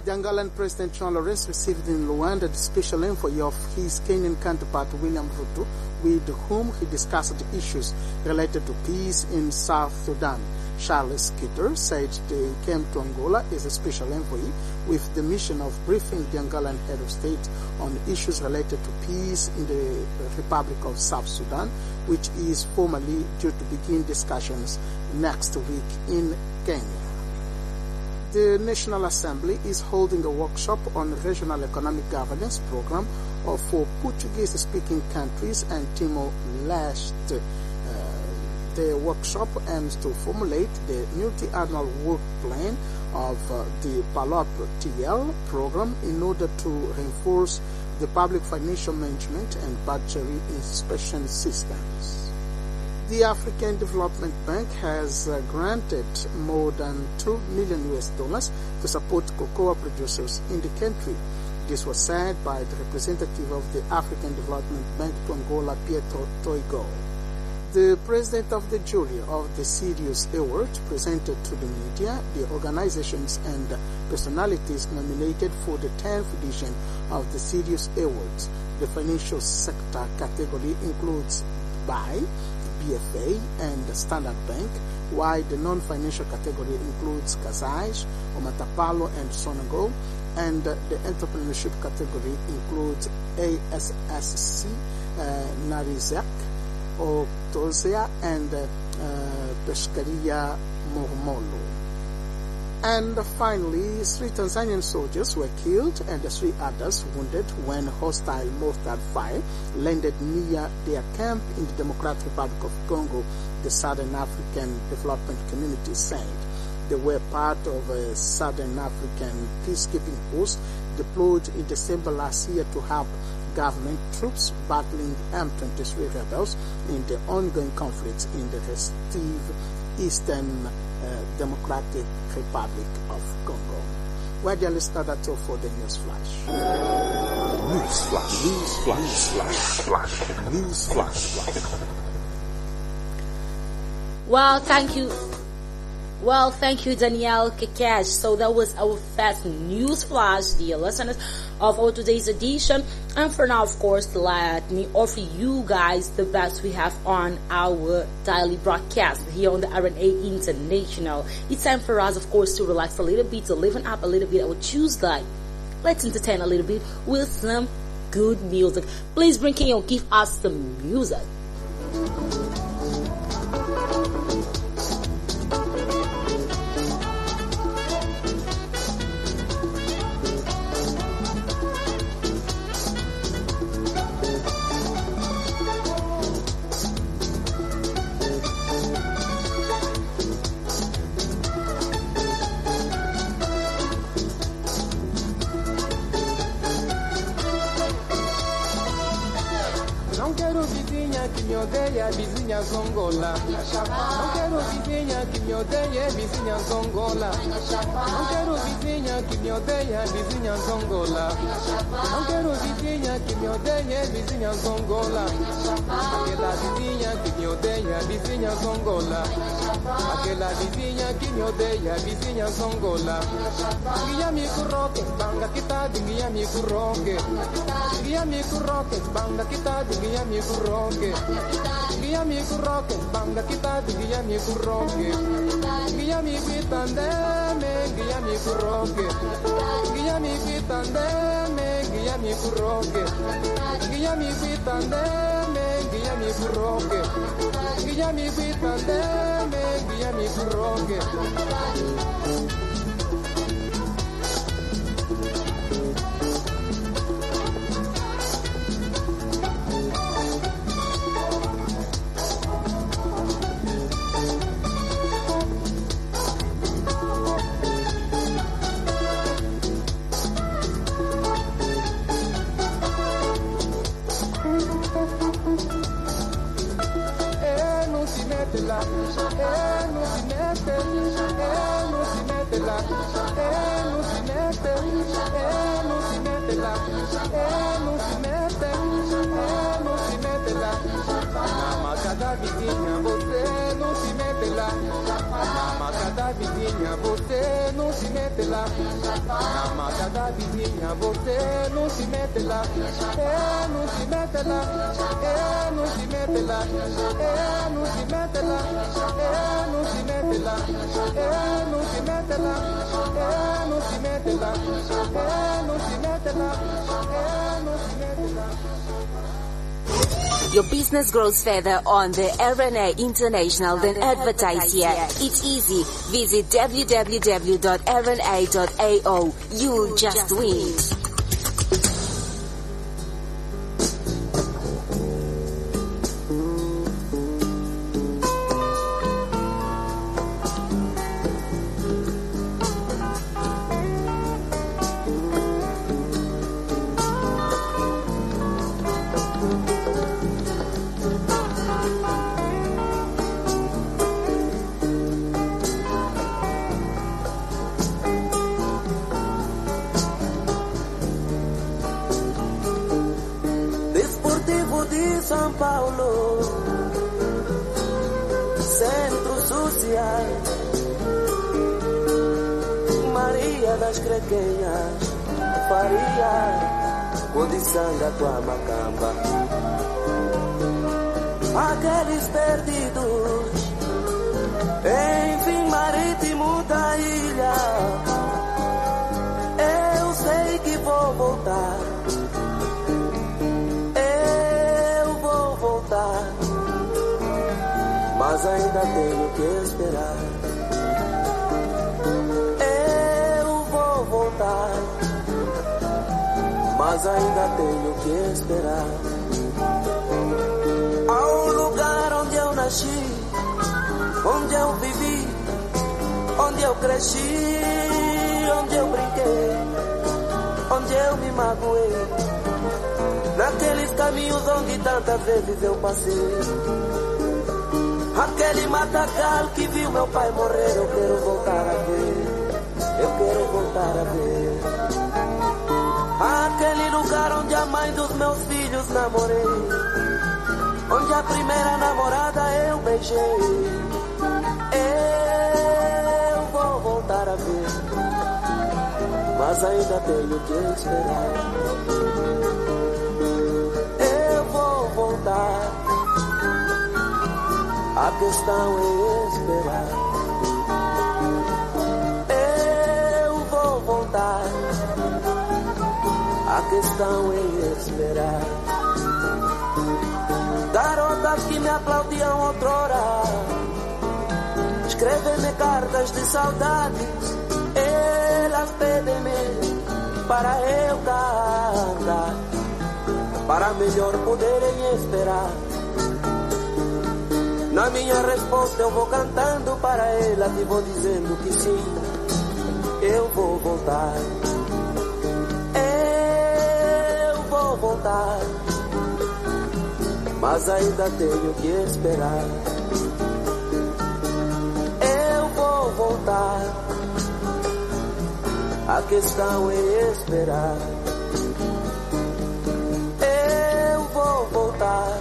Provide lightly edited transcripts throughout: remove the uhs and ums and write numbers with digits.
The Angolan President João Lourenço received in Luanda the special envoy of his Kenyan counterpart William Ruto, with whom he discussed issues related to peace in South Sudan. Charles Kitter said they came to Angola as a special envoy with the mission of briefing the Angolan head of state on issues related to peace in the Republic of South Sudan, which is formally due to begin discussions next week in Kenya. The National Assembly is holding a workshop on regional economic governance program for Portuguese-speaking countries and Timor-Leste. The workshop aims to formulate the multi-annual work plan of the PALOP-TL program in order to reinforce the public financial management and budgetary inspection systems. The African Development Bank has granted more than $2 million to support cocoa producers in the country. This was said by the representative of the African Development Bank to Angola, Pietro Toigo. The president of the jury of the Sirius Award presented to the media the organizations and personalities nominated for the 10th edition of the Sirius Awards. The financial sector category includes BAI, BFA, and Standard Bank, while the non-financial category includes Casais, Omatapalo, and Sonago, and the entrepreneurship category includes ASSC, Narizek, Octosia, and Pescaria Mormolo. And finally, 3 Tanzanian soldiers were killed and 3 others wounded when hostile mortar fire landed near their camp in the Democratic Republic of Congo, the Southern African Development Community said. They were part of a Southern African peacekeeping force deployed in December last year to help government troops battling M23 rebels in the ongoing conflicts in the restive Eastern Democratic Republic of Congo. Well, dear listener, that's all for the News Flash. News Flash. News Flash. News Flash. News Flash. Well, thank you, Danielle Kekash. So that was our first news flash, dear listeners, of our today's edition. And for now, of course, let me offer you guys the best we have on our daily broadcast here on the RNA International. It's time for us, of course, to relax a little bit, to liven up a little bit our Tuesday. Let's entertain a little bit with some good music. Please bring in or give us some music. Vizinha Zongola. Não quero vizinha que me odeie, vizinha Zongola. Não quero vizinha que me odeie, vizinha Zongola. Não quero vizinha que me odeie, vizinha Zongola. Aquela vizinha que me odeia, vizinha Zongola. Aquela vizinha que me odeia, vizinha Zongola. Guia me curroque, banga quitado, guia me curroque. Guia me curroque, banga quitado, guia me curroque. Guia me curroque, banga quitado, guia me curroque. Guia me quitandeme, guia me curroque. Guia me quitandeme, guia me curroque. Guia me quitandeme, guia me curroque. Guia me quitandeme, guia me curroque. Vizinha, você não se mete lá. Mama, cada da vizinha, você não se mete lá. Na mata da vizinha, você não se mete lá. Não se mete lá. Não se mete lá. Não se mete lá. Não se mete lá. Não se mete lá. Não se mete lá. Não se mete lá. Não se mete lá. Your business grows further on the RNA International than advertise here. It's easy. Visit www.rna.ao. You'll just win. São Paulo, Centro Social, Maria das Crequenhas, Faria, Codiçanga, Macamba, aqueles perdidos, enfim, marítimo da ilha. Eu sei que vou voltar. Mas ainda tenho que esperar. Eu vou voltar, mas ainda tenho que esperar. Ao lugar onde eu nasci, onde eu vivi, onde eu cresci, onde eu brinquei, onde eu me magoei, naqueles caminhos onde tantas vezes eu passei. Aquele matagal que viu meu pai morrer, eu quero voltar a ver, eu quero voltar a ver. Aquele lugar onde a mãe dos meus filhos namorei, onde a primeira namorada eu beijei. Eu vou voltar a ver, mas ainda tenho que esperar. Eu vou voltar. A questão é esperar. Eu vou voltar. A questão é esperar. Garotas que me aplaudiam outrora, escrevem-me cartas de saudades. Elas pedem-me para eu cantar, para melhor poderem esperar. Na minha resposta eu vou cantando para elas e vou dizendo que sim, eu vou voltar. Eu vou voltar, mas ainda tenho que esperar. Eu vou voltar, a questão é esperar. Eu vou voltar,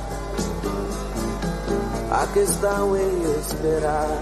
a questão é esperar.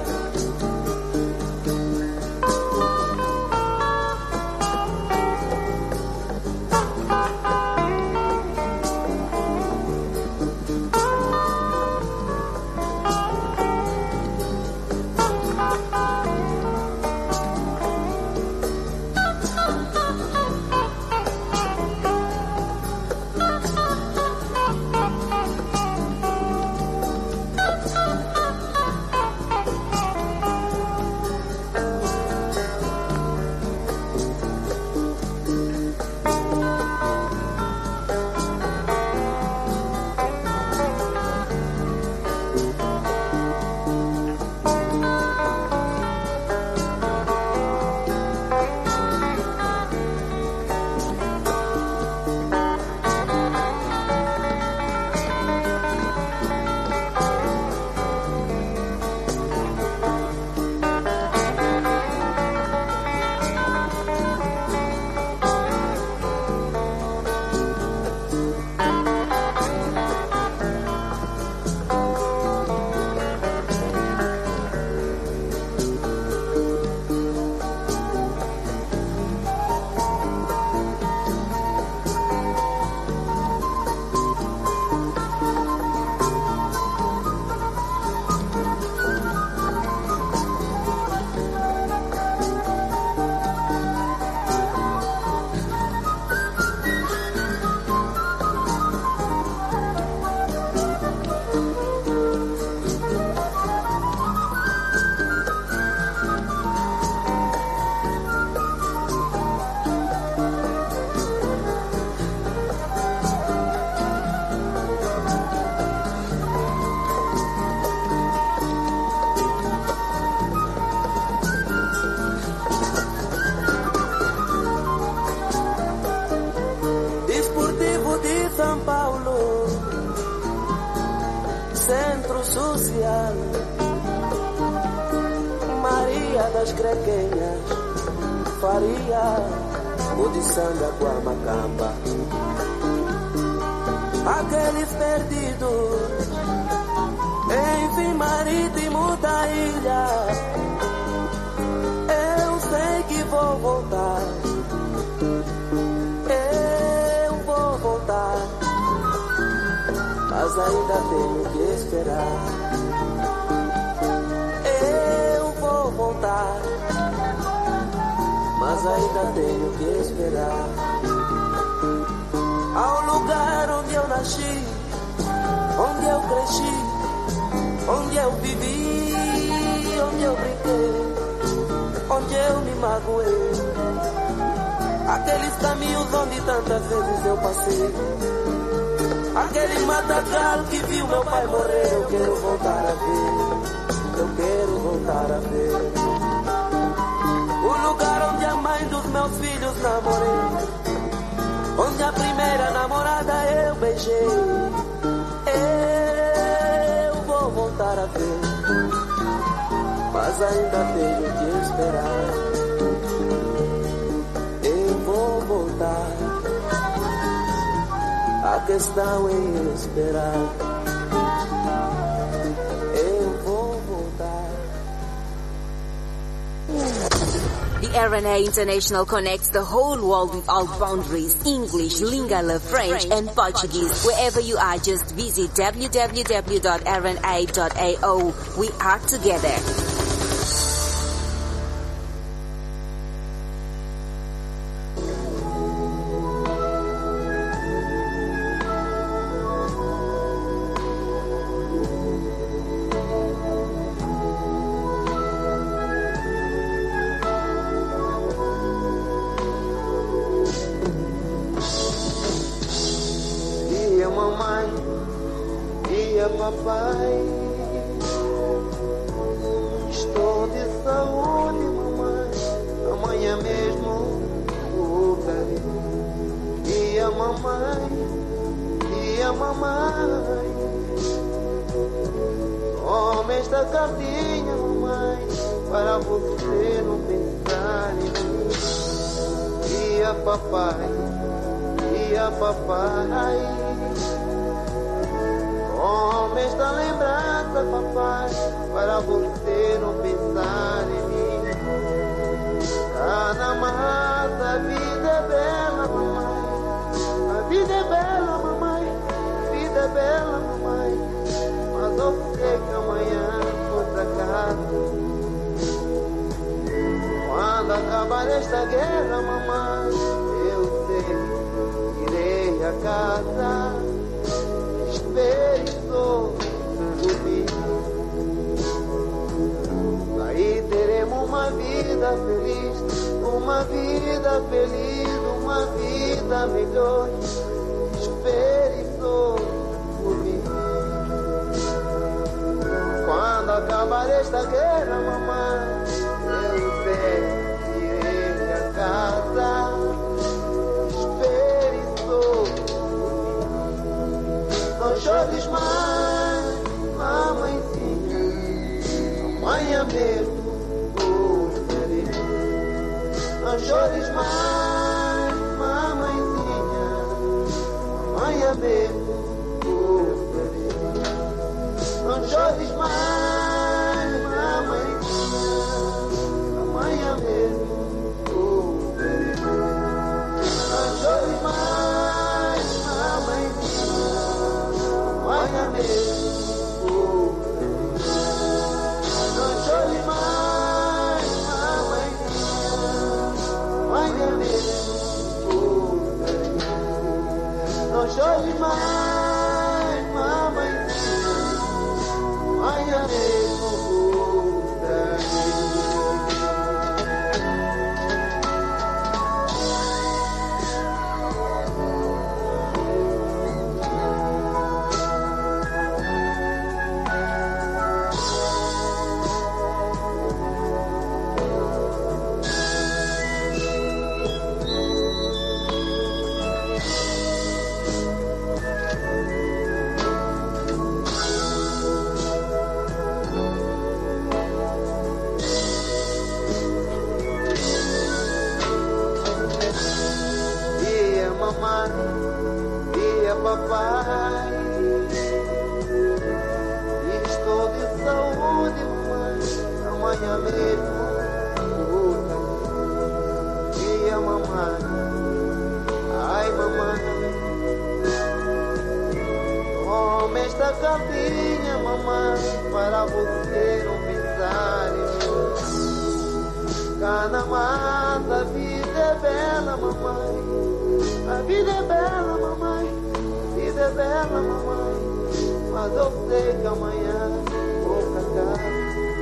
Centro Social, Maria das Crequenhas, Faria, o de Sandra com a Macamba. Aqueles perdidos em fim marítimo da ilha, eu sei que vou voltar, eu vou voltar, mas ainda tenho que esperar. Eu vou voltar, mas ainda tenho que esperar. Ao lugar onde eu nasci, onde eu cresci, onde eu vivi, onde eu brinquei, onde eu me magoei. Aqueles caminhos onde tantas vezes eu passei, aquele matagal que viu meu pai morrer. Eu quero voltar a ver, eu quero voltar a ver. O lugar onde a mãe dos meus filhos namorei, onde a primeira namorada eu beijei. Eu vou voltar a ver, mas ainda tenho que esperar. Eu vou voltar, a questão é esperar. Eu vou voltar. The RNA International connects the whole world without boundaries. English, Lingala, French, and Portuguese. Wherever you are, just visit www.rna.ao. We are together. Papai, estou de saúde, mamãe. Amanhã mesmo voltarei. E a mamãe, tome esta cartinha, mamãe, para você não pensar em mim. E a papai, tome esta lembrança, papai, para você não pensar em mim. Tá na mata, a vida é bela, mamãe. A vida é bela, mamãe. A vida é bela, mamãe. Mas eu sei que amanhã vou pra casa. Quando acabar esta guerra, mamãe, eu sei que irei a casa. Espere só por mim. Aí teremos uma vida feliz, uma vida feliz, uma vida melhor. Espere só por mim. Quando acabar esta guerra, mamãe, eu sei que irei a casa. Espere só. Não chores mais, mamãezinha, amanhã mesmo voltarei. Não chores mais, mamãezinha, amanhã mesmo voltarei. Não chores mais, mamãezinha, amanhã mesmo voltarei. Não chores mais, mamãezinha, amanhã mesmo voltarei. Não chore mais, mamãezinha, amanhã mesmo voltarei. Não chore mais. mamãe, dia papai. Estou de saúde, mamãe, amanhã mesmo volta. Dia mamãe, ai mamãe. Toma esta capinha, mamãe, para você não pisar em mim. Cá na mata, a vida é bela, mamãe. A vida é bela, mamãe. A vida é bela, mamãe. Mas eu sei que amanhã vou pra casa.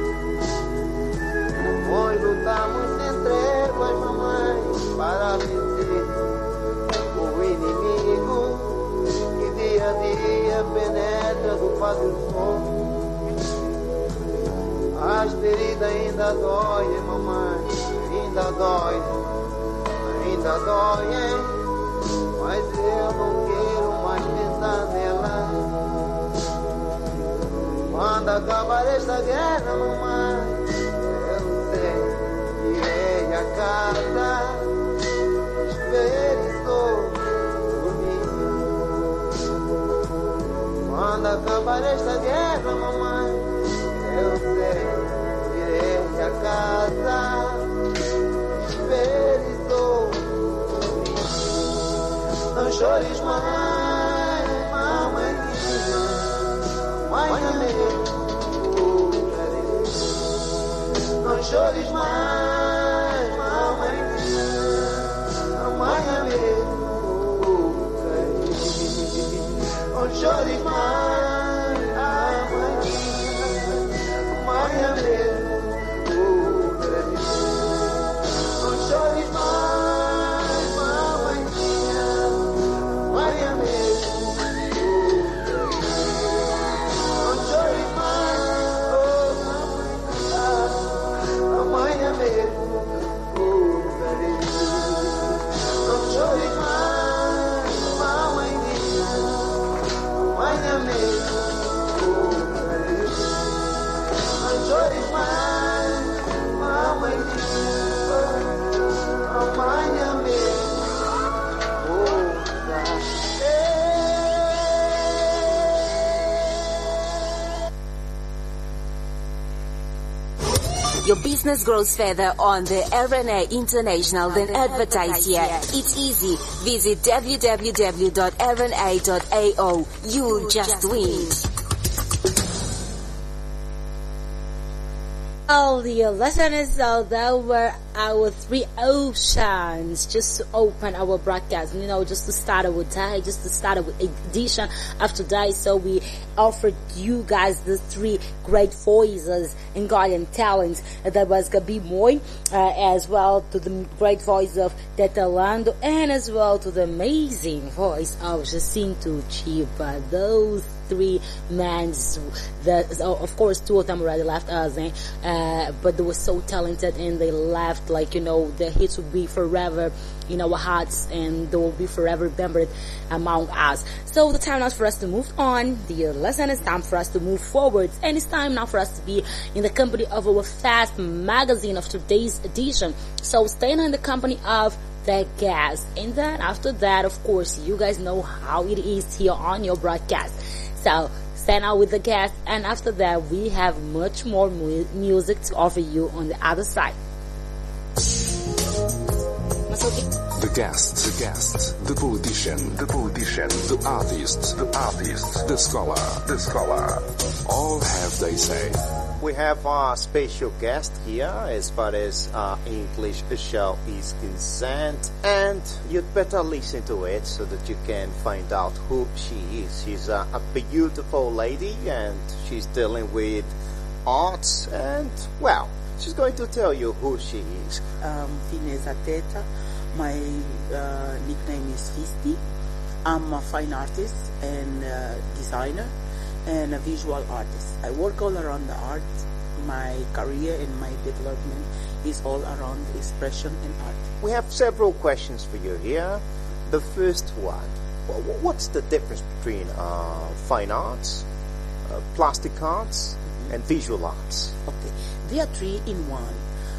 Nós lutamos sem tréguas, mamãe, para vencer o inimigo que dia a dia penetra do quadro som. As feridas ainda doem, mamãe, ainda doem, mas eu não quero mais pensar nela. Quando acabar esta guerra, mamãe, eu sei, irei a casa, espere só por mim. Quando acabar esta guerra, mamãe, eu sei, irei a casa, espere só por mim. Não chores mais, mamãezinha, amanhã mesmo voltarei. Não chores mais, mamãezinha, amanhã mesmo voltarei. Não chores mais, mamãezinha, amanhã mesmo voltarei. Não chores mais, mamãezinha, amanhã mesmo voltarei. Não chores mais, oh mamãezinha, amanhã mesmo voltarei. Não chores mais, mamãezinha, amanhã mesmo voltarei. Não chores mais, mamãezinha, amanhã mesmo voltarei. Your business grows further on the RNA International than advertise here. It's easy. Visit www.rna.ao. You'll just win. Well, dear listeners, so that were our 3 oceans just to open our broadcast, just to start our day, just to start our edition of today. So we offered you guys the 3 great voices and guardian talents. That was Gabi Moy, as well to the great voice of Teta Lando, and as well to the amazing voice of Jacinto Chiba. Those 3 men, of course 2 of them already left us, but they were so talented and they left, the hits will be forever in our hearts and they will be forever remembered among us. So the time now is for us to move on, dear listeners. It's time for us to move forward, and it's time now for us to be in the company of our Fast magazine of today's edition. So staying in the company of the guest, and then after that, of course, you guys know how it is here on your broadcast. So stand out with the guest, and after that we have much more music to offer you on the other side. The guest, the politician, the artist, the scholar, all have their say. We have a special guest here as far as our English show is concerned, and you'd better listen to it so that you can find out who she is. She's a beautiful lady, and she's dealing with arts, and well, she's going to tell you who she is. Fineza Teta. My nickname is Fisti. I'm a fine artist and designer and a visual artist. I work all around the art. My career and my development is all around expression and art. We have several questions for you here. The first one, what's the difference between fine arts, plastic arts, and visual arts? Okay, they are 3 in 1.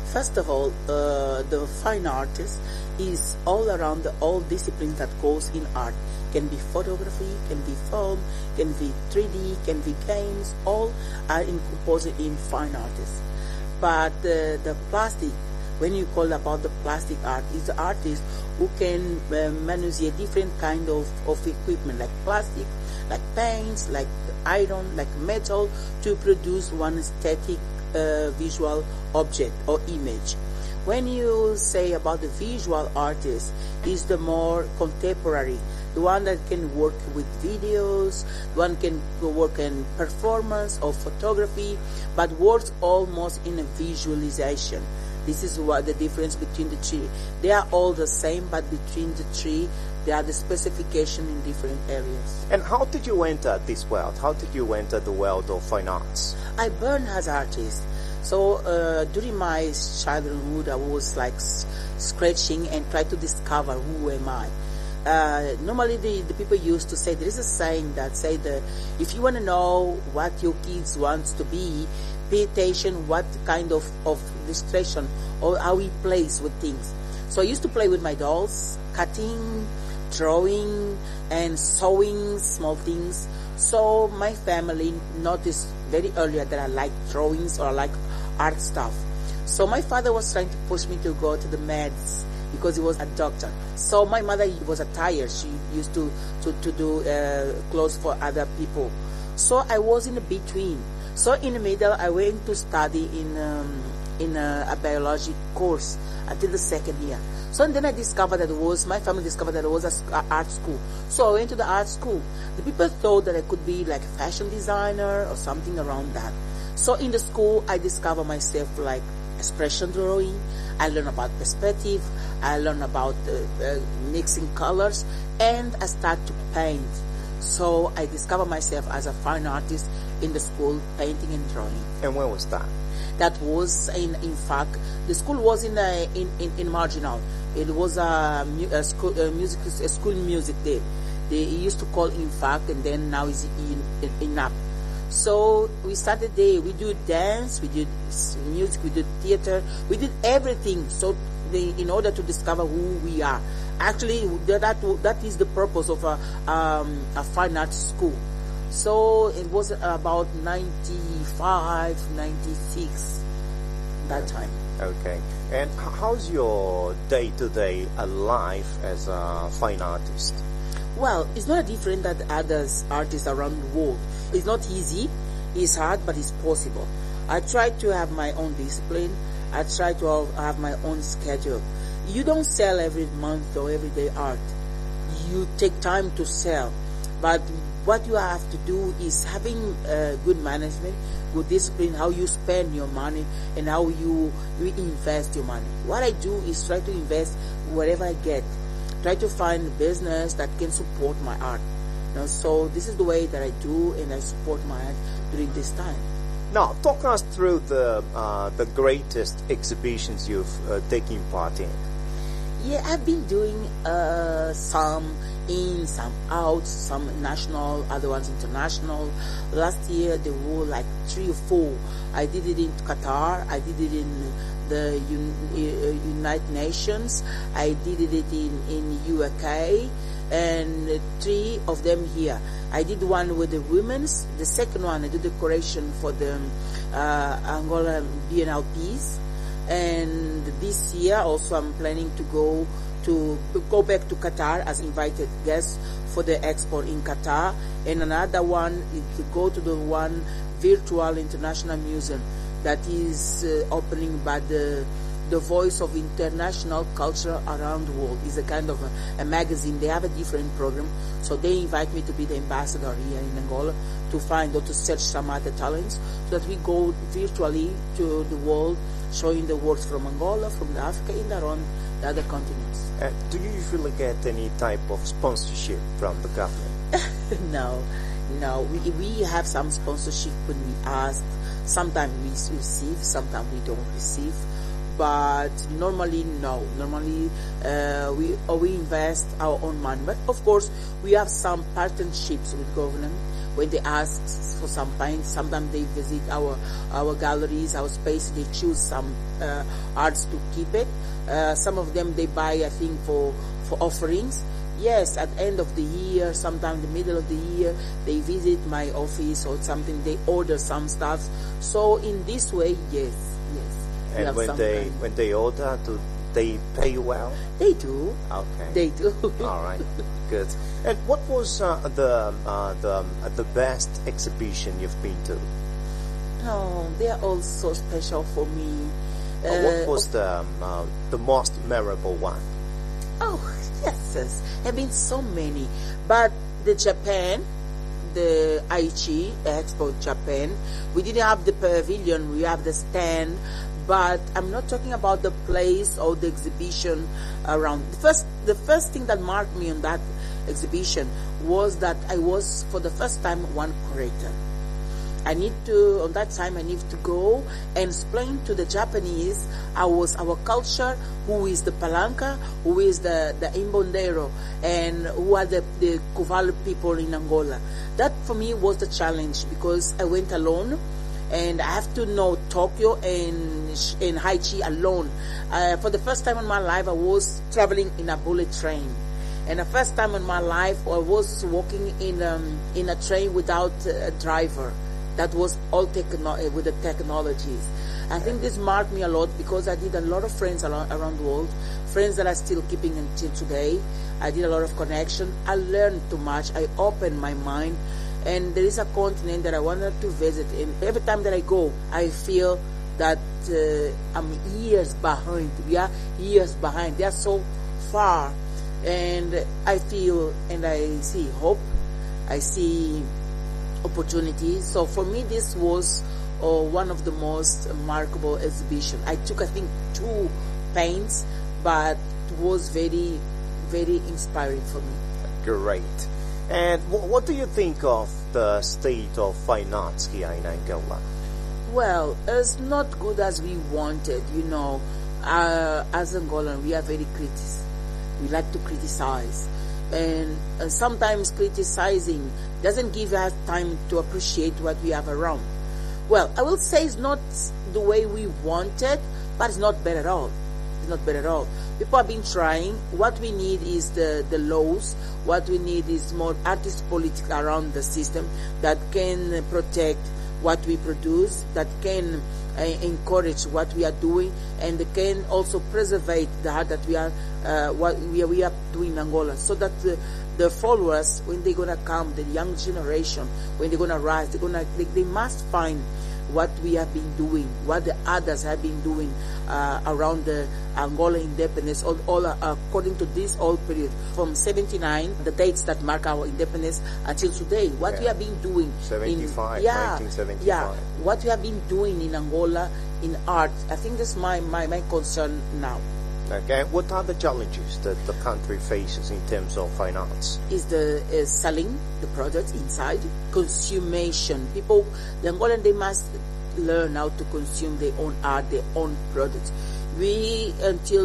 First of all, the fine artist is all around all disciplines that goes in art. Can be photography, can be film, can be 3D, can be games, all are composed in fine artists. But the plastic, when you call about the plastic art, is the artist who can manipulate different kind of equipment like plastic, like paints, like iron, like metal, to produce one static visual object or image. When you say about the visual artist, is the more contemporary, the one that can work with videos, the one can work in performance or photography, but works almost in a visualization. This is what the difference between the three. They are all the same, but between the three, there are the specification in different areas. And how did you enter this world? How did you enter the world of fine arts? I born as artist. So during my childhood, I was like scratching and try to discover who am I. Normally the people used to say, there is a saying that say that if you want to know what your kids wants to be, pay attention what kind of illustration or how he plays with things. So I used to play with my dolls, cutting, drawing, and sewing small things. So my family noticed very early that I like drawings or I like art stuff. So my father was trying to push me to go to the meds because he was a doctor. So my mother was a tire. She used to do clothes for other people. So I was in between. So in the middle, I went to study in a biology course until the second year. So and then I discovered that my family discovered that it was an art school. So I went to the art school. The people thought that I could be like a fashion designer or something around that. So in the school, I discovered myself like expression drawing. I learned about perspective. I learned about mixing colors, and I started to paint. So I discovered myself as a fine artist in the school, painting and drawing. And when was that? That was in fact, the school was in Marginal. It was a school music there. They used to call in fact, and then now it's in NAP. So we started there. We do dance, we did music, we did theater, we did everything. So in order to discover who we are. Actually, that is the purpose of a fine arts school. So it was about 95, 96 that time. Okay. And how's your day-to-day life as a fine artist? Well, it's not different than other artists around the world. It's not easy, it's hard, but it's possible. I try to have my own discipline. I try to have my own schedule. You don't sell every month or every day art. You take time to sell. But what you have to do is having good management, good discipline, how you spend your money and how you invest your money. What I do is try to invest whatever I get. Try to find a business that can support my art. So this is the way that I do, and I support my art during this time. Now, talk us through the greatest exhibitions you've taken part in. Yeah, I've been doing some in, some out, some national, other ones international. Last year there were like 3 or 4. I did it in Qatar. I did it in the United Nations. I did it in UK, and 3 of them here. I did one with the women's. The second one I did decoration for the Angola Bienal Peace. And this year also I'm planning to go back to Qatar as invited guest for the expo in Qatar, and another one is to go to the one virtual international museum that is opening by the Voice of International Culture Around the World. It's a kind of a magazine. They have a different program, so they invite me to be the ambassador here in Angola to find or to search some other talents, so that we go virtually to the world, showing the works from Angola, from Africa, and around the other continents. Do you usually get any type of sponsorship from the government? No. We have some sponsorship when we ask. Sometimes we receive, sometimes we don't receive. But normally, no. Normally, we invest our own money. But of course, we have some partnerships with government. when they ask for some paint. Sometimes they visit our galleries, our space. They choose some arts to keep it. Some of them they buy, I think, for offerings. Yes, at the end of the year, sometime in the middle of the year, they visit my office or something. They order some stuff. So in this way, yes. And when they order, do they pay you well? They do. Okay. They do. All right. Good. And what was the best exhibition you've been to? Oh, they are all so special for me. What was the most memorable one? Oh, yes. Have been so many. But the Japan, the Aichi Expo Japan, we didn't have the pavilion, we have the stand. But I'm not talking about the place or the exhibition around. The first thing that marked me on that exhibition was that I was, for the first time, one curator. On that time, I need to go and explain to the Japanese our culture, who is the Palanca, who is the Imbondero, and who are the Kuvalu people in Angola. That for me was the challenge, because I went alone, and I have to know Tokyo and Haichi alone. For the first time in my life, I was traveling in a bullet train. And the first time in my life, I was walking in a train without a driver. That was all with the technologies. I think this marked me a lot, because I did a lot of friends around the world, friends that I'm still keeping until today. I did a lot of connection. I learned too much. I opened my mind. And there is a continent that I wanted to visit. And every time that I go, I feel that I'm years behind. We are years behind. They are so far. And I feel and I see hope. I see opportunities. So for me, this was one of the most remarkable exhibitions. I took, I think, 2 paints, but it was very, very inspiring for me. Great. And what do you think of the state of fine arts here in Angola? Well, it's not good as we wanted, As Angolan, we are very critical. We like to criticize. And sometimes criticizing doesn't give us time to appreciate what we have around. Well, I will say it's not the way we wanted, but it's not bad at all. It's not bad at all. People have been trying. What we need is the laws. What we need is more artist politics around the system that can protect what we produce, that can encourage what we are doing, and can also preserve the art that we are doing in Angola, so that the followers, when they're gonna come, the young generation, when they're gonna rise, they must find what we have been doing, what the others have been doing around the Angola independence, all according to this old period from 79, the dates that mark our independence, until today. What we have been doing 1975. What we have been doing in Angola in art. I think that's my concern now. Okay, what are the challenges that the country faces in terms of fine arts? Is selling the products inside, consummation. People, the Angolan, they must learn how to consume their own art, their own products. We, until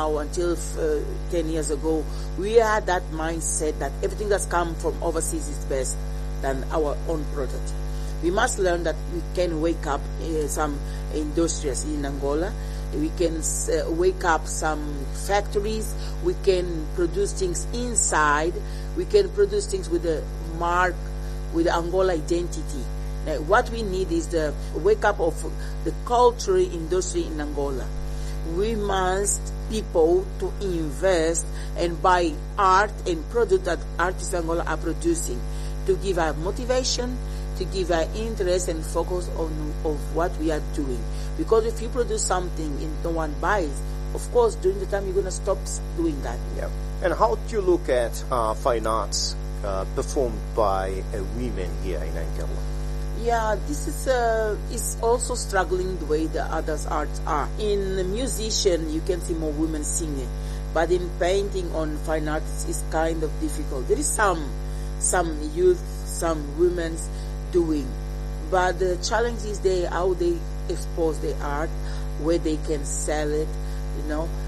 10 years ago, we had that mindset that everything that's come from overseas is best than our own product. We must learn that we can wake up some industries in Angola. We can wake up some factories. We can produce things inside. We can produce things with the mark, with the Angola identity. Now, what we need is the wake up of the cultural industry in Angola. We must people to invest and buy art and product that artists in Angola are producing, to give our motivation, to give our interest and focus on what we are doing. Because if you produce something and no one buys, of course, during the time you're going to stop doing that. Yeah. And how do you look at fine arts performed by women here in Angola? Yeah, this is also struggling the way the others arts are. In musician, you can see more women singing, but in painting on fine arts, it's kind of difficult. There is some youth, some women doing, but the challenge is how they expose their art, where they can sell it,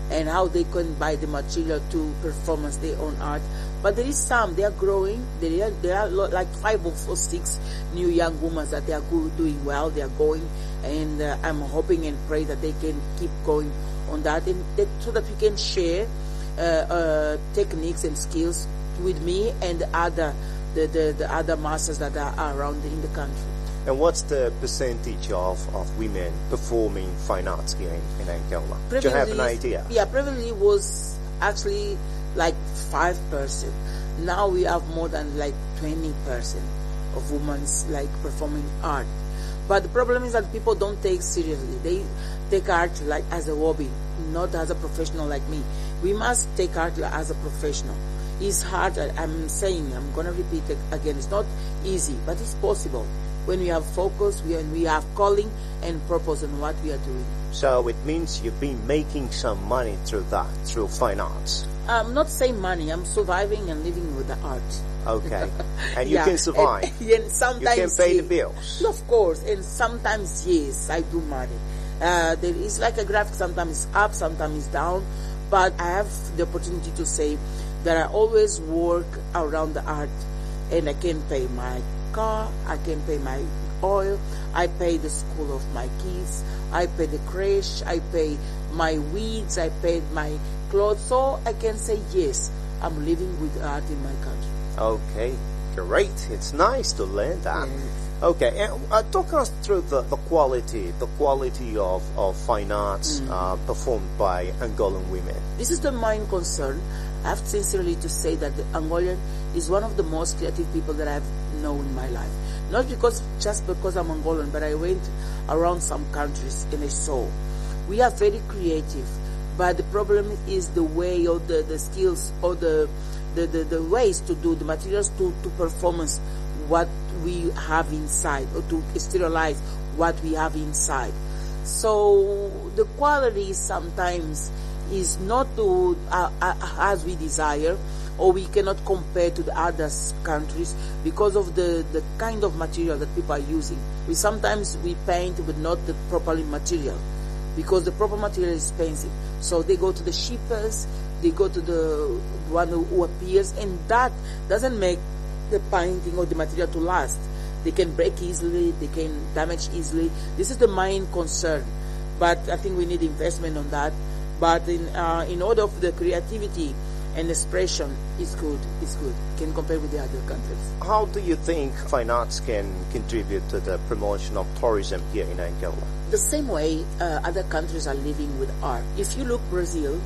and how they can buy the material to performance their own art. But there is some, they are growing. There are like 5 or 6 new young women that they are doing well. They are going, and I'm hoping and pray that they can keep going on that, and so that we can share techniques and skills with me and the other masters that are around in the country. And what's the percentage of women performing fine arts here in Angola? Do you have an idea? Yeah, previously was actually like 5%. Now we have more than like 20% of women like performing art. But the problem is that people don't take seriously. They take art like as a hobby, not as a professional like me. We must take art as a professional. It's hard, I'm going to repeat it again, it's not easy, but it's possible. When we have focus, when we have calling and purpose on what we are doing. So it means you've been making some money through fine arts. I'm not saying money, I'm surviving and living with the art. Okay. And you can survive. And sometimes you can pay the bills. Of course. And sometimes, yes, I do money. There is like a graphic, sometimes it's up, sometimes it's down. But I have the opportunity to say that I always work around the art, and I can pay my car, I can pay my oil, I pay the school of my kids, I pay the creche, I pay my weeds, I pay my clothes. So I can say, yes, I'm living with art in my country. Okay, great. It's nice to learn that. Yes. Okay, and talk us through the quality of fine arts performed by Angolan women. This is the main concern. I have sincerely to say that the Angolan is one of the most creative people that I have known in my life. Not just because I'm Angolan, but I went around some countries and I saw. We are very creative, but the problem is the way or the skills or the ways to do the materials to performance what we have inside, or to sterilize what we have inside. So the quality sometimes is not to as we desire, or we cannot compare to the other countries because of the kind of material that people are using. Sometimes we paint with not the proper material, because the proper material is expensive. So they go to the cheapest, they go to the one who appears, and that doesn't make the painting or the material to last. They can break easily, they can damage easily. This is the main concern. But I think we need investment on that. But in order of the creativity and expression, it's good. Can compare with the other countries. How do you think fine arts can contribute to the promotion of tourism here in Angola? The same way other countries are living with art. If you look Brazil,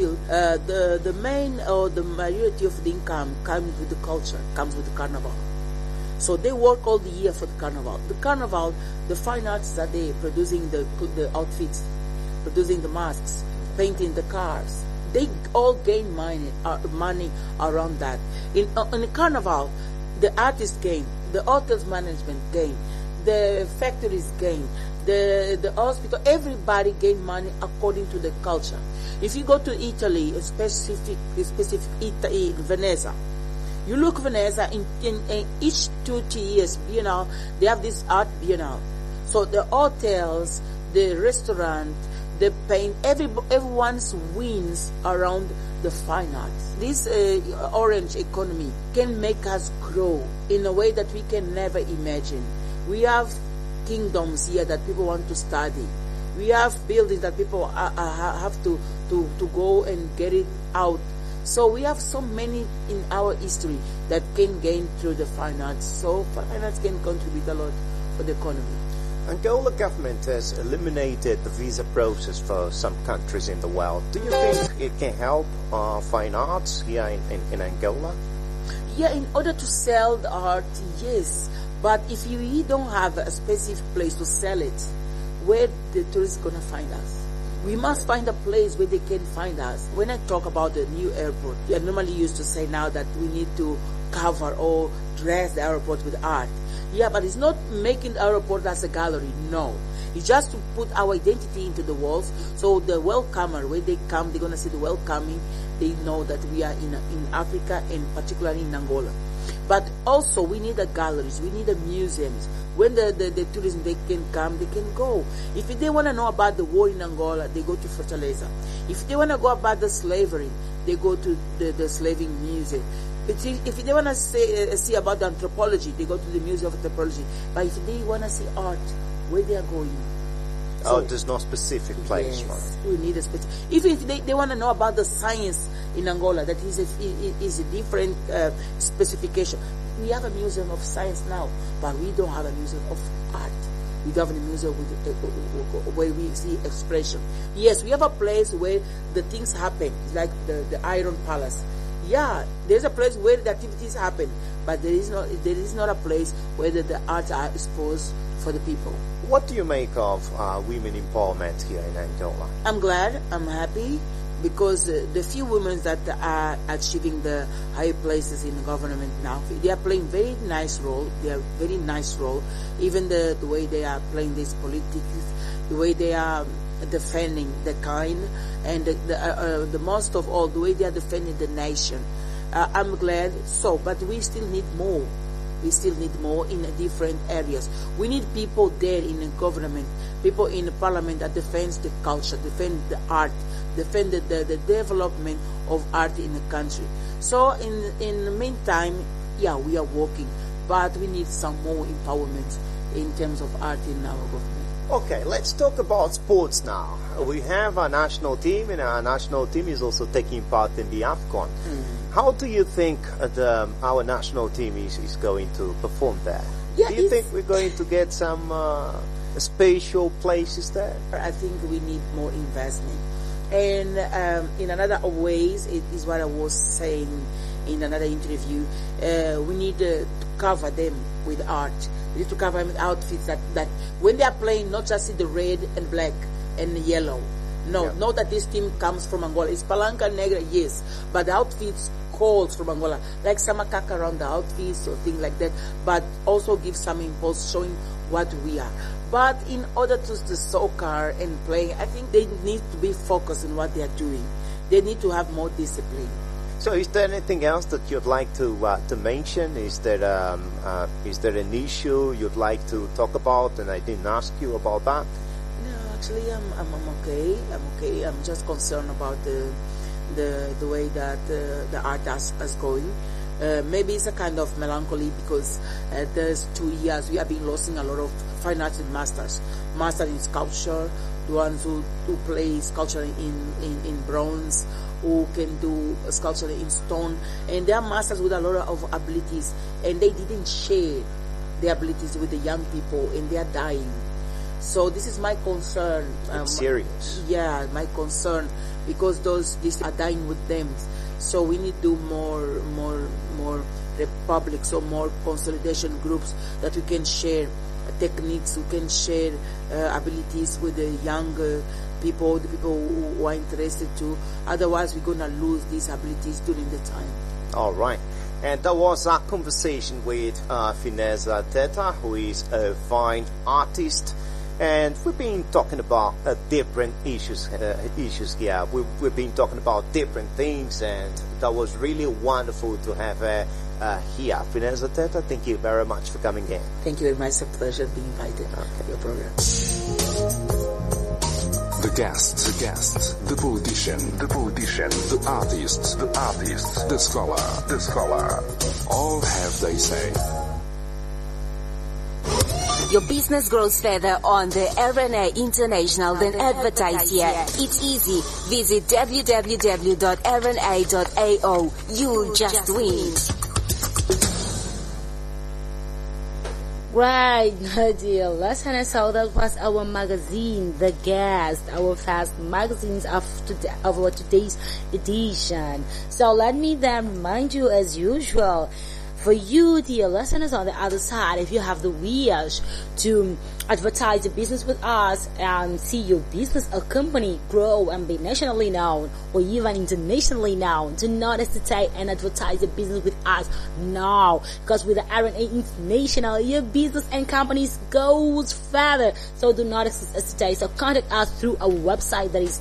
the main or the majority of the income comes with the culture, comes with the carnival. So they work all the year for the carnival. The carnival, the fine arts that they producing the outfits, producing the masks, painting the cars. They all gain money around that. In the carnival, the artists gain, the hotels management gain, the factories gain, the hospital, everybody gain money according to the culture. If you go to Italy, specific Italy, Venice, you look Venice in each 2 years, they have this art biennale. So the hotels, the restaurant, the paint, everyone's wins around the fine arts. This orange economy can make us grow in a way that we can never imagine. We have kingdoms here that people want to study. We have buildings that people have to go and get it out. So we have so many in our history that can gain through the fine arts. So fine arts can contribute a lot for the economy. Angola government has eliminated the visa process for some countries in the world. Do you think it can help fine arts here in Angola? Yeah, in order to sell the art, yes. But if you don't have a specific place to sell it, where the tourists going to find us? We must find a place where they can find us. When I talk about the new airport, I normally used to say now that we need to cover or dress the airport with art. Yeah, but it's not making the airport as a gallery, no. It's just to put our identity into the walls, so the welcomer, when they come, they're going to see the welcoming. They know that we are in Africa, and particularly in Angola. But also, we need the galleries, we need the museums, When the tourism, they can come, they can go. If they want to know about the war in Angola, they go to Fortaleza. If they want to go about the slavery, they go to the slaving museum. But if they want to see about the anthropology, they go to the Museum of Anthropology. But if they want to see art, where they are going? There's no specific place. Yes, Right? we need a specific. Even if they want to know about the science in Angola, that is a different specification. We have a museum of science now, but we don't have a museum of art. We don't have a museum where we see expression. Yes, we have a place where the things happen, like the Iron Palace. Yeah, there's a place where the activities happen, but there is not a place where the arts are exposed for the people. What do you make of women empowerment here in Angola? I'm glad, I'm happy, because the few women that are achieving the high places in the government now, they are playing very nice role. They are very nice role. Even the way they are playing this politics, the way they are defending the kind, and the most of all, the way they are defending the nation. I'm glad. But we still need more. We still need more in different areas. We need people there in the government, people in the parliament that defends the culture, defend the art, defend the development of art in the country. So in the meantime, yeah, we are working, but we need some more empowerment in terms of art in our government. Okay, let's talk about sports now. We have a national team, and our national team is also taking part in the AFCON. How do you think our national team is going to perform there? Yeah, do you think we're going to get some special places there? I think we need more investment. And in another ways, it is what I was saying in another interview, we need to cover them with art. We need to cover them with outfits that when they are playing, not just see the red and black and yellow. No, Yeah. not that this team comes from Angola. It's Palanca Negra, yes, but the outfits calls from Angola, like Samakaka around the outfits or things like that, but also give some impulse showing what we are. But in order to soccer and playing, I think they need to be focused on what they are doing. They need to have more discipline. So, is there anything else that you'd like to mention? Is there an issue you'd like to talk about, and I didn't ask you about that? No, actually, I'm okay. I'm okay. I'm just concerned about the way that the art is going. Maybe it's a kind of melancholy because there's 2 years we have been losing a lot of fine arts masters in sculpture, the ones who play sculpture in bronze, who can do sculpture in stone, and they are masters with a lot of abilities, and they didn't share their abilities with the young people, and they are dying. So this is my concern. It's serious. Yeah, my concern, because these are dying with them. So we need to do more republics, so more consolidation groups that we can share techniques, we can share abilities with the younger people, the people who are interested to. Otherwise, we're gonna lose these abilities during the time. All right. And that was our conversation with Fineza Teta, who is a fine artist. And we've been talking about different issues here. We've been talking about different things, and that was really wonderful to have her here. Fineza Teta, thank you very much for coming in. Thank you very much. It's a pleasure being invited to your program. The guest, the politician, the artist, the scholar, all have their say. Your business grows further on the RNA International than advertise here. It's easy. Visit www.rna.ao. You'll just win. Right, dear listeners, so that was our magazine, The Guest, our first magazines of our today's edition. So let me then remind you, as usual, for you, dear listeners, on the other side, if you have the wish to advertise your business with us and see your business or company grow and be nationally known or even internationally known, do not hesitate and advertise your business with us now. Because with the RNA International, your business and companies goes further. So do not hesitate. So contact us through our website, that is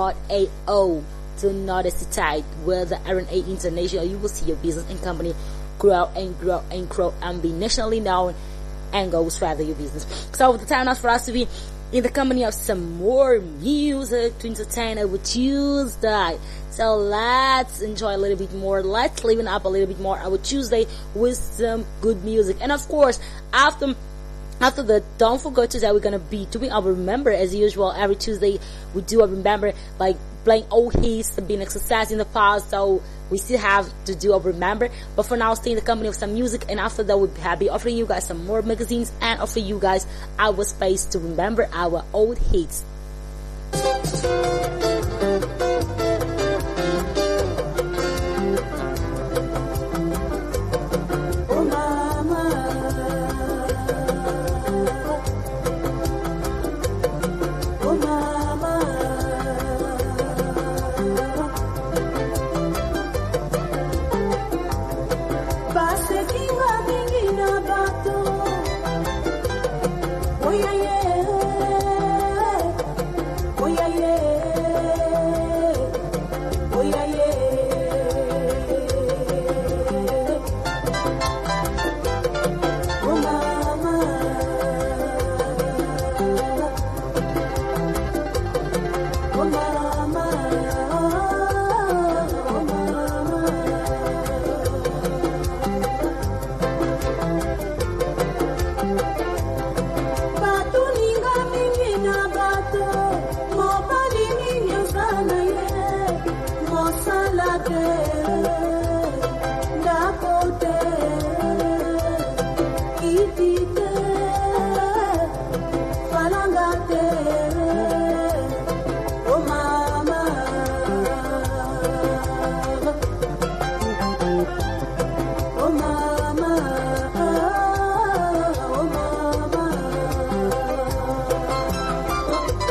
www.rna.ao. Do not hesitate with the RNA International. You will see your business and company grow and grow and grow and be nationally known and go further your business. So the time now for us to be in the company of some more music to entertain our Tuesday. So let's enjoy a little bit more. Let's liven up a little bit more our Tuesday with some good music. And of course, after that, don't forget Tuesday we're gonna be doing our Remember as usual. Every Tuesday we do a Remember, like playing old hits that been a success in the past. So we still have to do a Remember. But for now, stay in the company of some music, and after that we'll be offering you guys some more magazines and offer you guys our space to remember our old hits.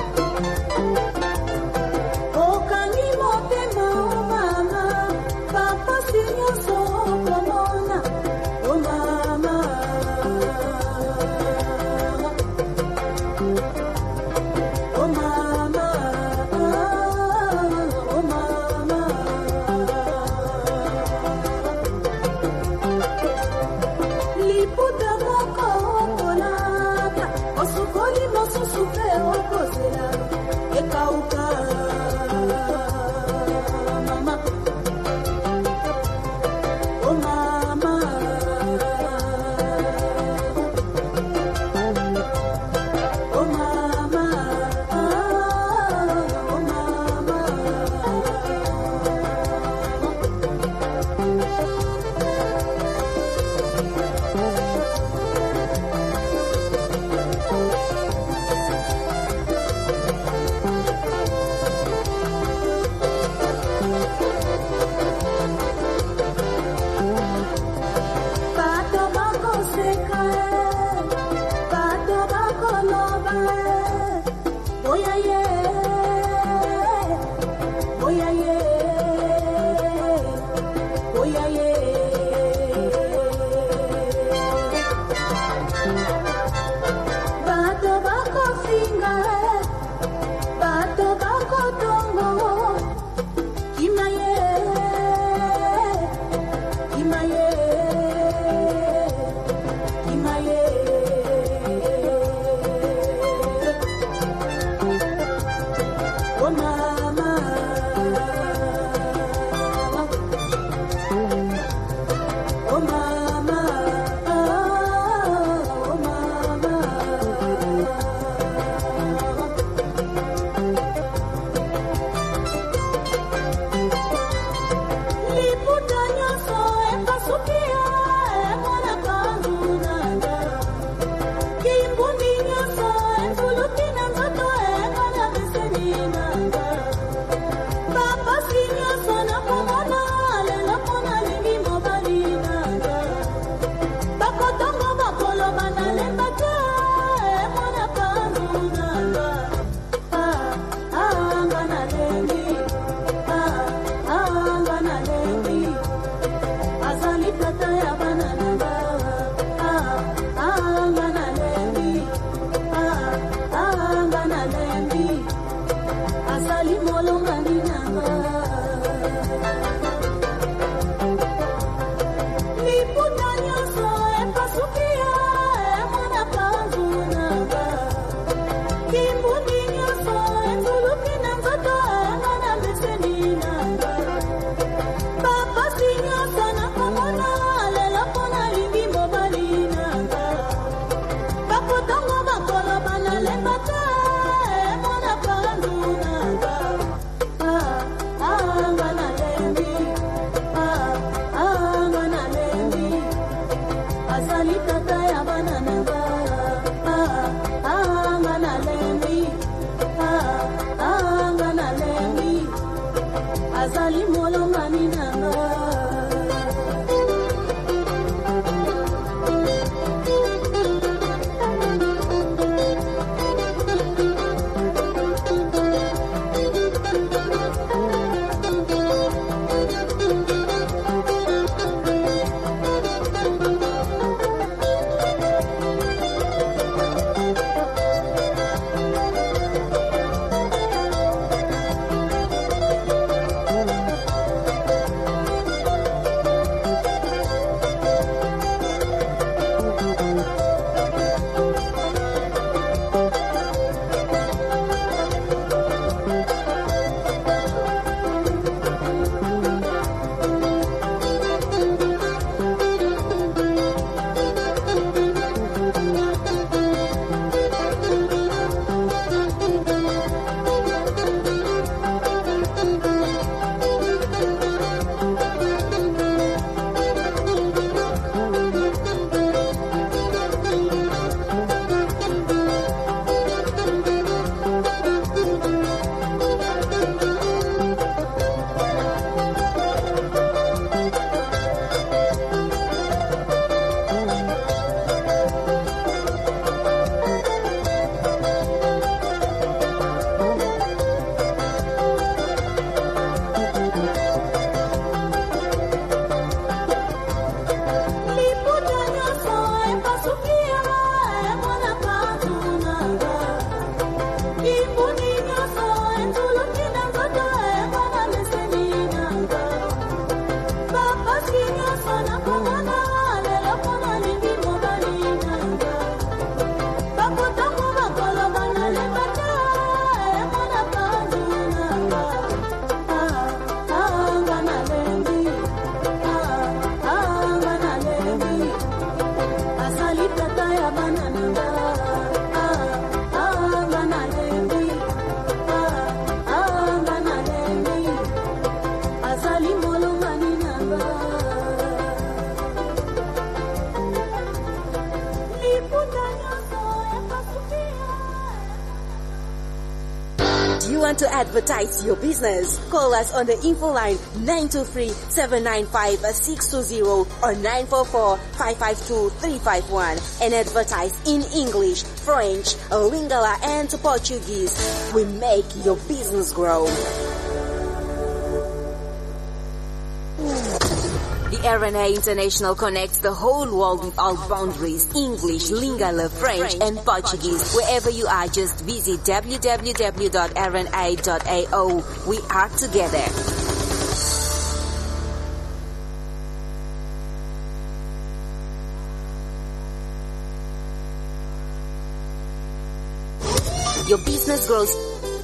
Ba azali molo maninanga. To advertise your business, call us on the info line 923-795-620 or 944-552-351 and advertise in English, French, Lingala and Portuguese. We make your business grow. The RNA International connects the whole world without boundaries. English, Lingala, French, and Portuguese. Wherever you are, just visit www.rna.ao. We are together. Your business grows.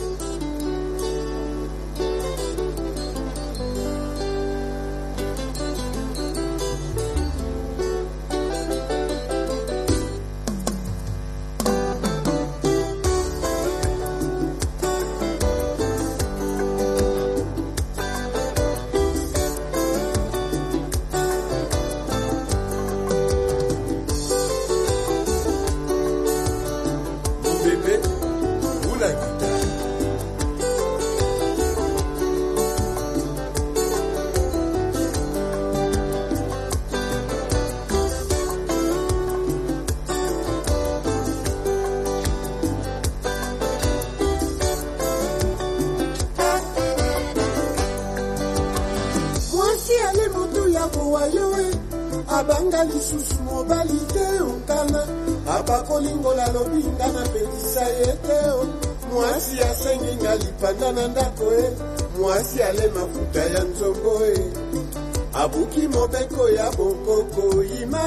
abanga lisusu mobali te onkana abakolingola lobinga na pelisa ye te mwasi asengenga lipanda na ndako e mwasi ale mafuta ya nzongo e abuki mobeko ya bokoko ima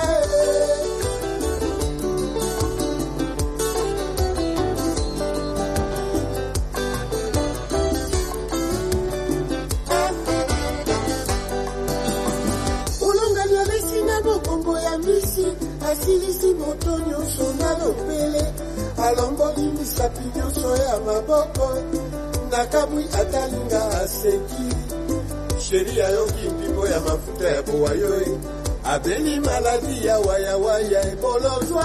asilisi moto nyonso na lopele alongoli misapi nyonso ya maboko nakamwi atalinga aseki sheri ayoki mpimbo ya mafuta ya bowayo abeli maladi ya wayawaya bolozwa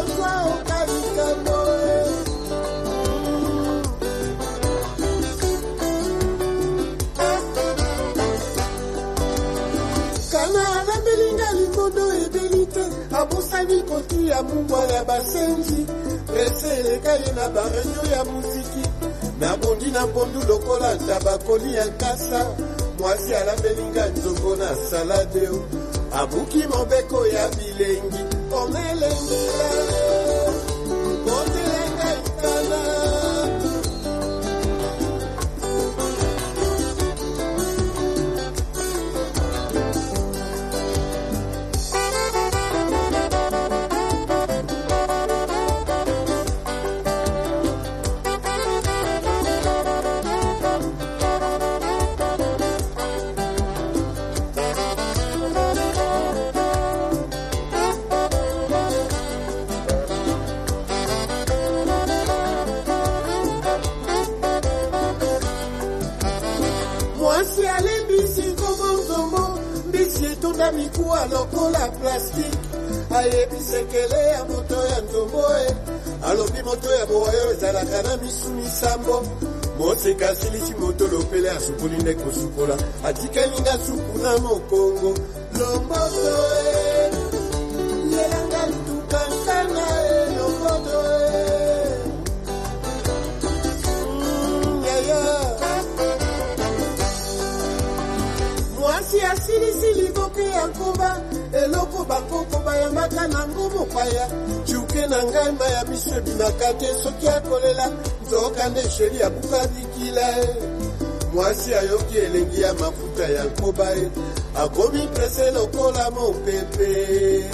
okalikamo abusani koti ya mungwa ya basenzi prese elekaye na baredio ya muziki nabondi na mpondu lokola tabakoli ya nkasa mwasi alabelinga nzongo na saladeo abuki mobeko ya bilengi omelengela kotelenga ikala. Mikuwa lokola plastique ayebisekele ya moto ya ntomboe alobi moto ya boyo ezalaka na misu misambo moseka silisi moto lopele asukuli nde kosukola atikelinga suku na mokongo lomboto yelanga tukankana lomboto mwasi asilisili boke ya nkoba eloko bakoko bayambaka nango mopaya cuke na ngai maya miso ebimaka te soki akolela nzoka nde sheri abuka bikila mwasi ayoki elengi ya mafuta ya nkoba akomi prese lokola mopepe.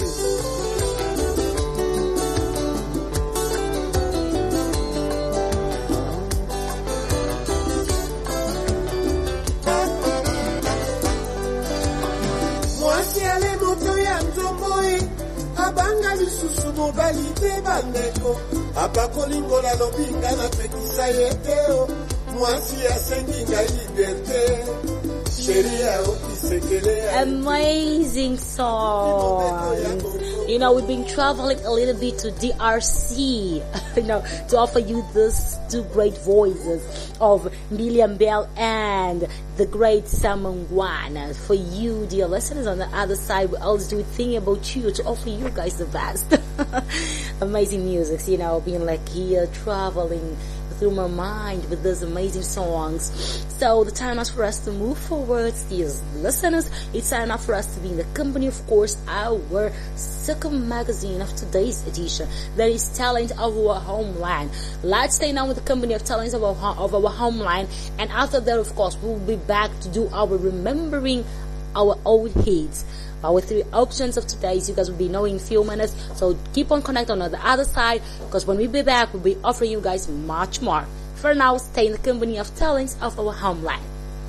Abanga lisusu mobali te bandeko apakolingola lobinga na pekisa yeteo mwasi asengi ngai liberte sheria okisekele. Amazing song. You know, we've been traveling a little bit to DRC, to offer you these two great voices of Mbiliam Bell and the great Simon Wan. For you, dear listeners, on the other side, we always do a thing about you to offer you guys the best. Amazing music, being like here, traveling through my mind with those amazing songs. So the time is for us to move forward, dear listeners. It's time for us to be in the company, of course, our second magazine of today's edition, that is Talent of Our Homeland. Let's stay now with the company of Talents of our Homeland, and after that, of course, we'll be back to do our remembering our old hits. Our three options of today's, you guys will be knowing in a few minutes. So keep on connecting on the other side, because when we be back, we'll be offering you guys much more. For now, stay in the company of Talents of Our Homeland.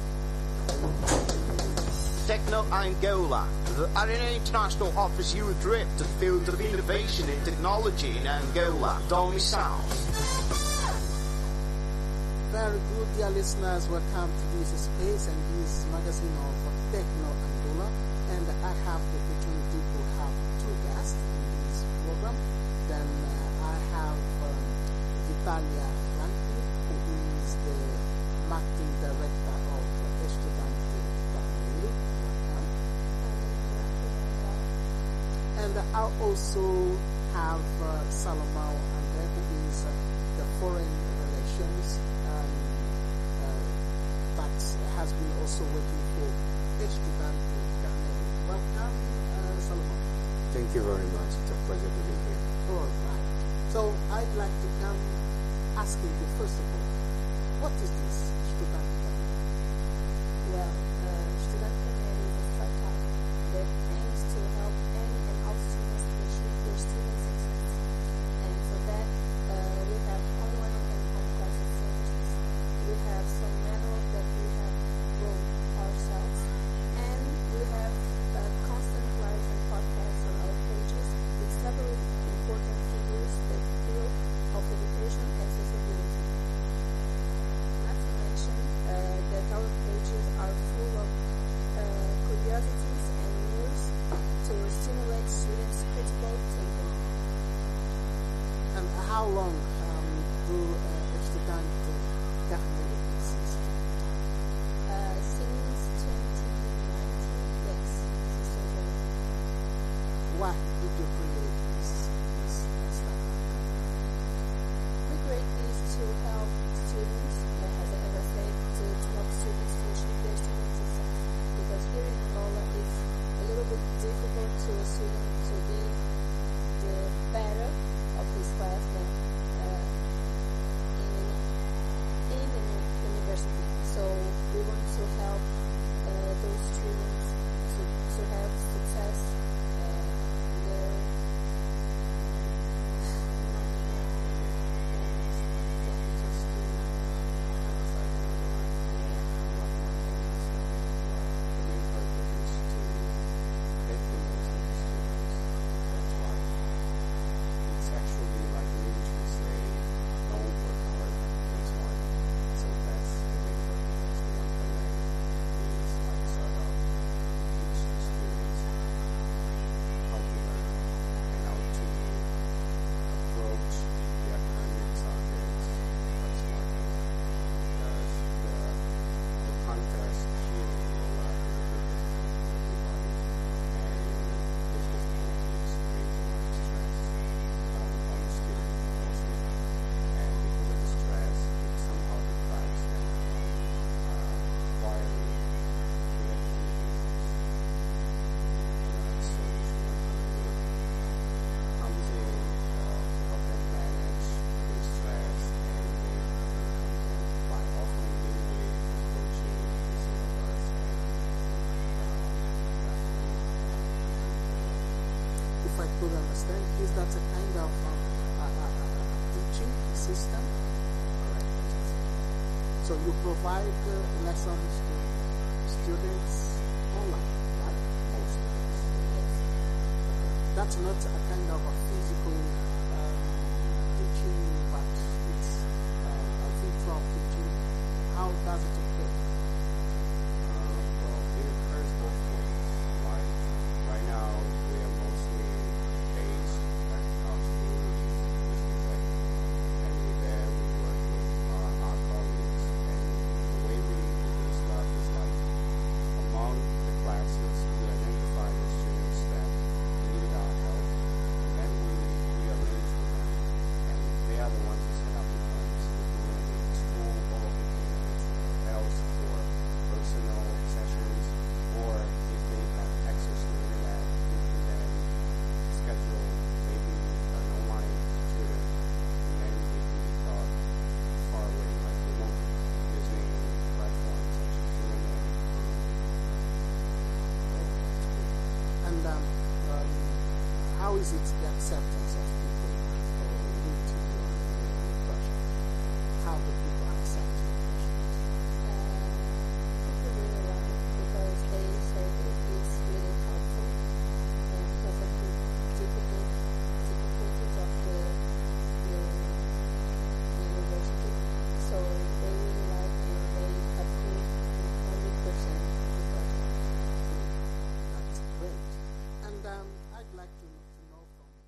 Techno Angola. The Arena International offers you a trip to the field of innovation and technology in Angola, domicile. Very good, dear listeners. Welcome to this space and this magazine of Techno Angola. And I have the opportunity to have two guests in this program. Then I have Vitalia Franklin, who is the marketing director of Estudante Barreiro. And I also have Salomão André, who is the foreign relations that has been also working for Estudante. Welcome, Solomon. Thank you very much. It's a pleasure to be here. All right. So I'd like to come asking you, first of all, what is this Student Career? Well, Student Career is a startup that aims to help any and all students achieve their student success. And for that, we have online and on-campus services. We have some manuals that we have wrote ourselves, and we have constant lives and podcasts on our pages with several important figures that deal of education and sustainability. Not to mention that our pages are full of curiosities and news to stimulate students' critical thinking. And how long do Estudante Barreiro exist? Since 2019, yes. why did you create this stuff? We create this to help students, as I said, to help students to achieve their student success. Because here in Angola, it's a little bit difficult to a student to be the better of his class than in the university. So we want to help those students to have success in their I could understand, is that a kind of teaching system? Correct. So you provide lessons to students online, right? Most of it. That's not a kind of a physical teaching, but it's a virtual teaching. How does it occur? Well, it occurs both ways. Like right now, we are mostly based at our school, which is Tech, and with there we work with our colleagues. And the way we do stuff is like among the classes, we identify the students that need our help, and then we arrange for them, and they are the ones who set up the plans. If we want to be in school, or if we want to be somewhere else for personal sessions, or if they have access to the internet, we can then schedule maybe an online tutor, and then they can be taught far away, like remotely, using platforms such as Zoom and And how is it the acceptance of